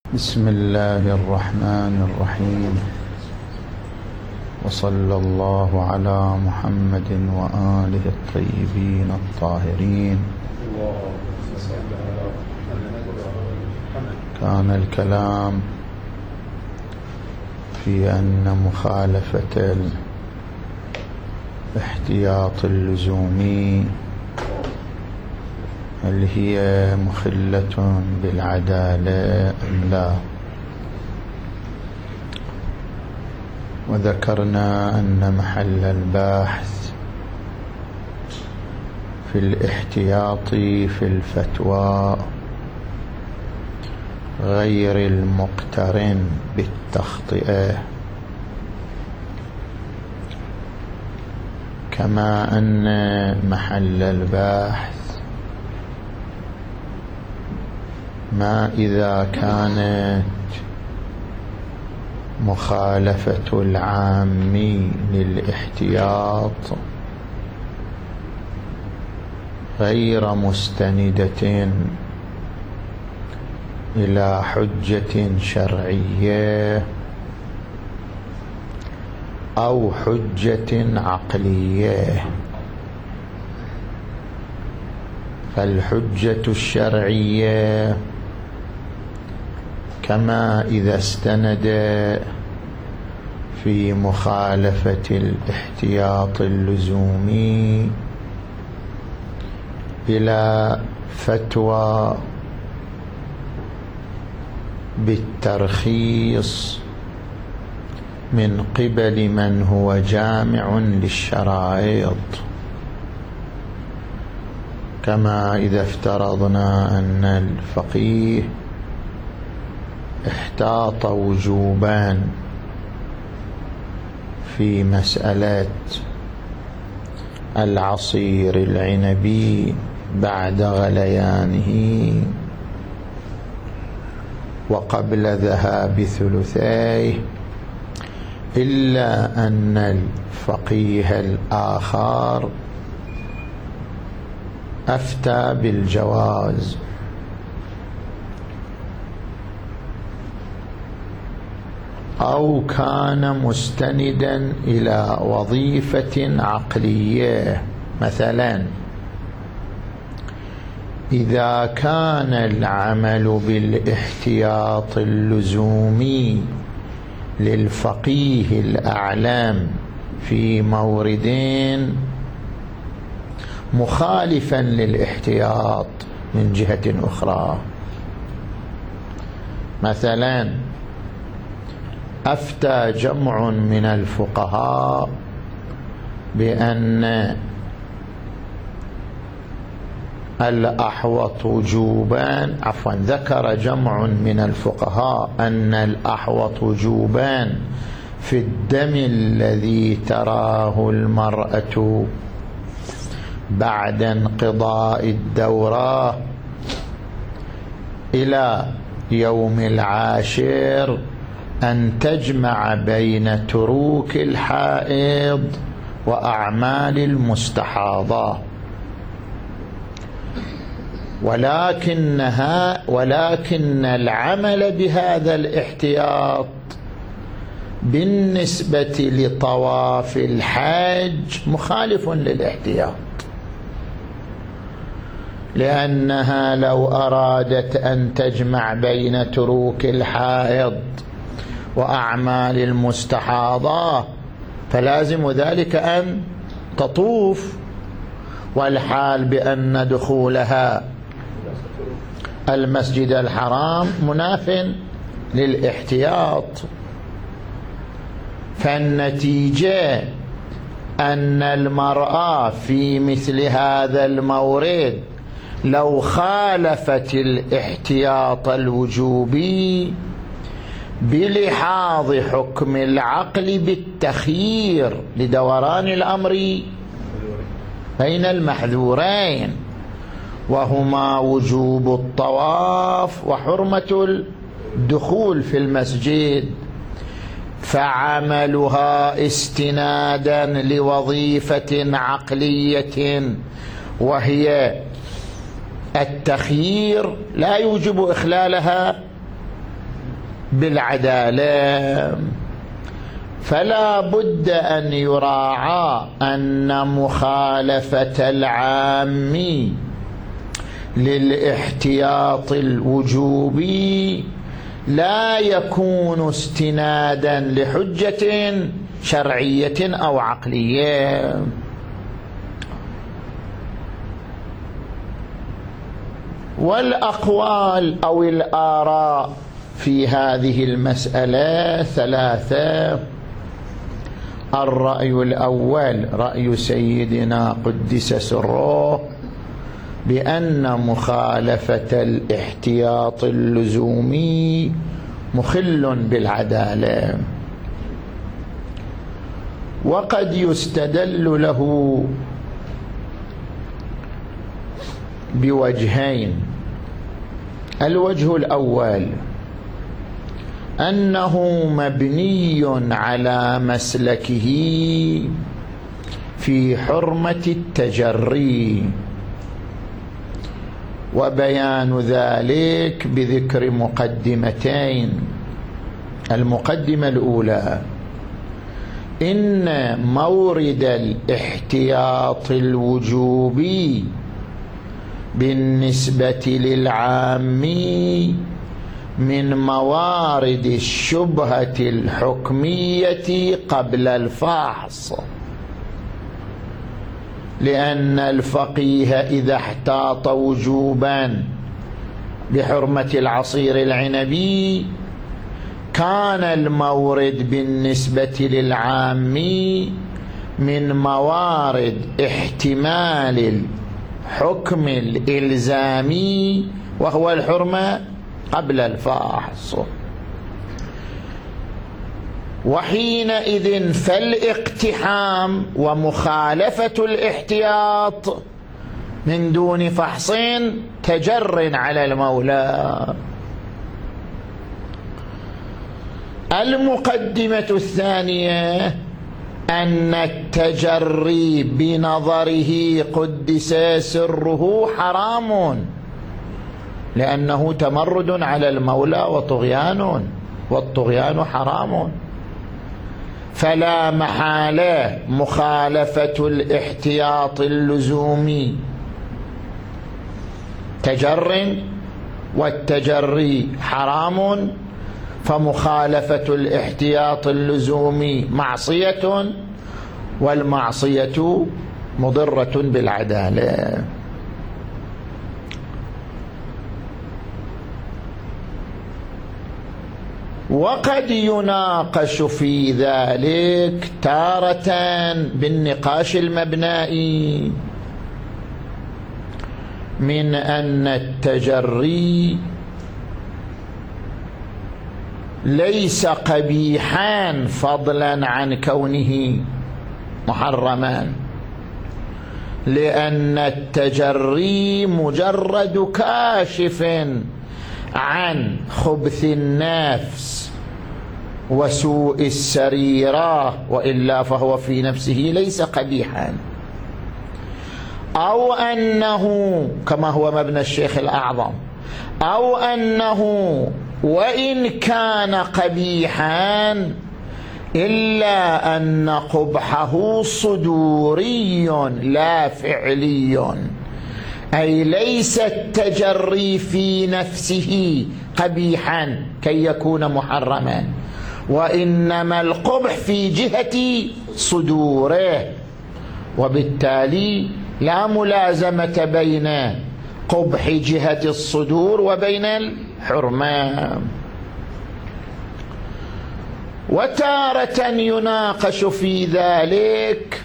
بسم الله الرحمن الرحيم، وصلى الله على محمد وآله الطيبين الطاهرين. كان الكلام في أن مخالفة الاحتياط اللزومي هل هي مخلة بالعدالة أم لا؟ وذكرنا أن محل البحث في الاحتياط في الفتوى غير المقترن بالتخطئة، كما أن محل البحث ما إذا كانت مخالفة العام للاحتياط غير مستندة إلى حجة شرعية أو حجة عقلية، فالحجة الشرعية كما إذا استند في مخالفة الاحتياط اللزومي إلى فتوى بالترخيص من قبل من هو جامع للشرائط، كما إذا افترضنا أن الفقيه احتاط وجوبا في مسألة العصير العنبي بعد غليانه وقبل ذهاب ثلثيه، إلا أن الفقيه الآخر أفتى بالجواز، أو كان مستندا إلى وظيفة عقلية. مثلا إذا كان العمل بالاحتياط اللزومي للفقيه الأعلم في موردين مخالفا للاحتياط من جهة أخرى، مثلا أفتى جمع من الفقهاء بأن الأحوط وجوبان، ذكر جمع من الفقهاء أن الأحوط وجوبان في الدم الذي تراه المرأة بعد انقضاء الدورة إلى يوم العاشر أن تجمع بين تروك الحائض وأعمال المستحاضة، ولكن العمل بهذا الاحتياط بالنسبة لطواف الحج مخالف للاحتياط، لأنها لو أرادت أن تجمع بين تروك الحائض وأعمال المستحاضة فلازم ذلك أن تطوف، والحال بأن دخولها المسجد الحرام مناف للاحتياط. فالنتيجة أن المرأة في مثل هذا المورد لو خالفت الاحتياط الوجوبي بلحاظ حكم العقل بالتخيير لدوران الأمر بين المحذورين، وهما وجوب الطواف وحرمة الدخول في المسجد، فعملها استنادا لوظيفة عقلية وهي التخيير لا يوجب إخلالها بالعدالة. فلا بد أن يراعى أن مخالفة العام للاحتياط الوجوبي لا يكون استنادا لحجة شرعية أو عقلية. والأقوال أو الآراء في هذه المسألة ثلاثة. الرأي الأول رأي سيدنا قدس سره بأن مخالفة الاحتياط اللزومي مخل بالعدالة، وقد يستدل له بوجهين. الوجه الأول أنه مبني على مسلكه في حرمة التجري، وبيان ذلك بذكر مقدمتين. المقدمة الأولى: إن مورد الاحتياط الوجوبي بالنسبة للعام من موارد الشبهة الحكمية قبل الفحص، لأن الفقيه إذا احتاط وجوبا بحرمة العصير العنبي كان المورد بالنسبة للعام من موارد احتمال الحكم الإلزامي وهو الحرمة قبل الفحص. وحينئذ فالاقتحام ومخالفة الاحتياط من دون فحص تجر على المولى. المقدمة الثانية أن التجري بنظره قدس سره حرام، لأنه تمرد على المولى وطغيان، والطغيان حرام. فلا محالة مخالفة الاحتياط اللزومي تجر، والتجري حرام، فمخالفة الاحتياط اللزومي معصية، والمعصية مضرة بالعدالة. وقد يناقش في ذلك تارة بالنقاش المبنائي من أن التجري ليس قبيحا فضلا عن كونه محرما، لأن التجري مجرد كاشف عن خبث النفس وسوء السريرة، وإلا فهو في نفسه ليس قبيحا. أو أنه كما هو مبنى الشيخ الأعظم، أو أنه وإن كان قبيحا إلا أن قبحه صدوري لا فعلي، أي ليس التجري في نفسه قبيحا كي يكون محرما، وإنما القبح في جهة صدوره، وبالتالي لا ملازمة بين قبح جهة الصدور وبين الحرمة. وتارة يناقش في ذلك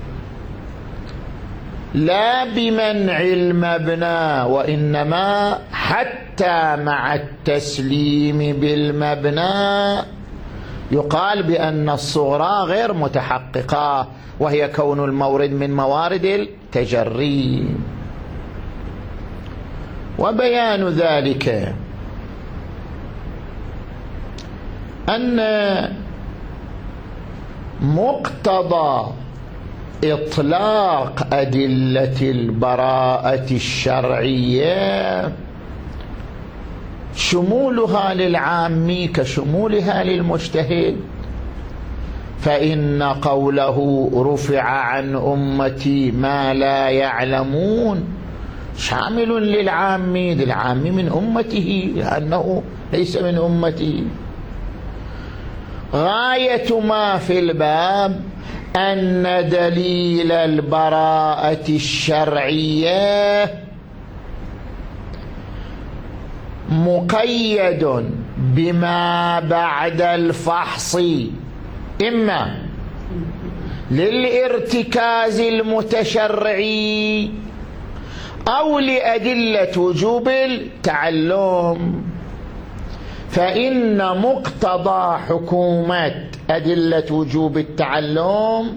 لا بمنع المبنى، وإنما حتى مع التسليم بالمبنى يقال بأن الصغرى غير متحققة، وهي كون المورد من موارد التجري. وبيان ذلك أن مقتضى إطلاق أدلة البراءة الشرعية شمولها للعام كشمولها للمجتهد، فإن قوله رفع عن أمتي ما لا يعلمون شامل للعام، للعام من أمته لأنه ليس من أمتي. غاية ما في الباب أن دليل البراءة الشرعية مقيد بما بعد الفحص، إما للارتكاز المتشرعي أو لأدلة وجوب التعلم. فإن مقتضى حكومة أدلة وجوب التعلم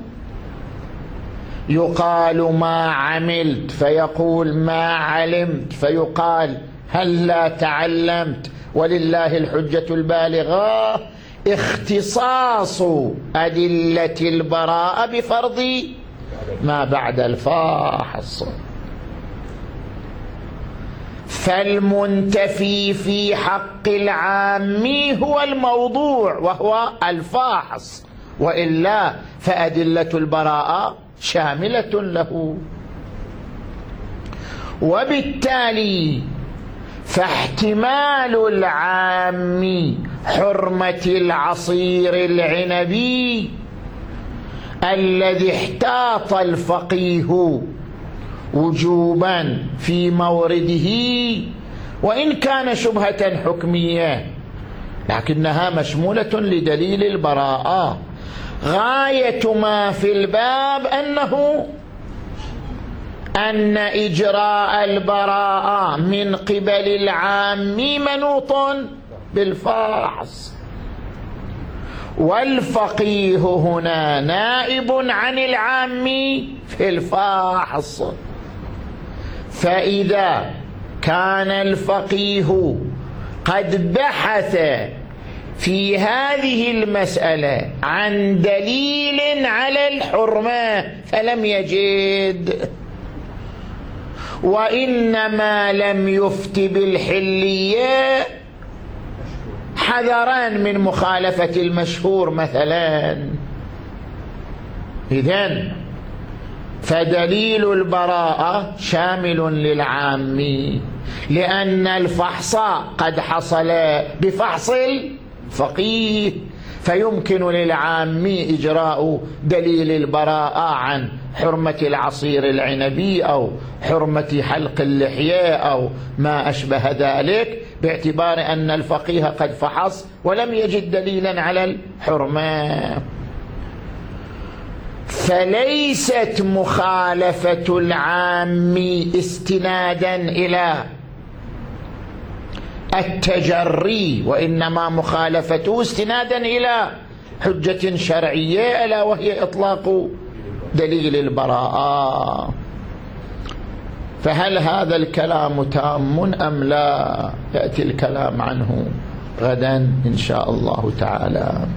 يقال ما عملت، فيقول ما علمت، فيقال هل لا تعلمت، ولله الحجة البالغة. اختصاص أدلة البراءة بفرض ما بعد الفحص. فالمنتفي في حق العام هو الموضوع وهو الفاحص، وإلا فأدلة البراءة شاملة له. وبالتالي فاحتمال العام حرمة العصير العنبي الذي احتاط الفقيه وجوبا في مورده، وإن كان شبهة حكمية لكنها مشمولة لدليل البراءة. غاية ما في الباب أن إجراء البراءة من قبل العام منوط بالفحص، والفقيه هنا نائب عن العام في الفحص. فإذا كان الفقيه قد بحث في هذه المسألة عن دليل على الحرمة فلم يجد، وإنما لم يفت بالحلية حذرا من مخالفة المشهور مثلا، إذن فدليل البراءة شامل للعام، لأن الفحص قد حصل بفحص الفقيه، فيمكن للعام إجراء دليل البراءة عن حرمة العصير العنبي أو حرمة حلق اللحية أو ما أشبه ذلك، باعتبار أن الفقيه قد فحص ولم يجد دليلا على الحرمة. فليست مخالفة العام استنادا إلى التجري، وإنما مخالفته استنادا إلى حجة شرعية ألا وهي إطلاق دليل البراءة. فهل هذا الكلام تام أم لا؟ يأتي الكلام عنه غدا إن شاء الله تعالى.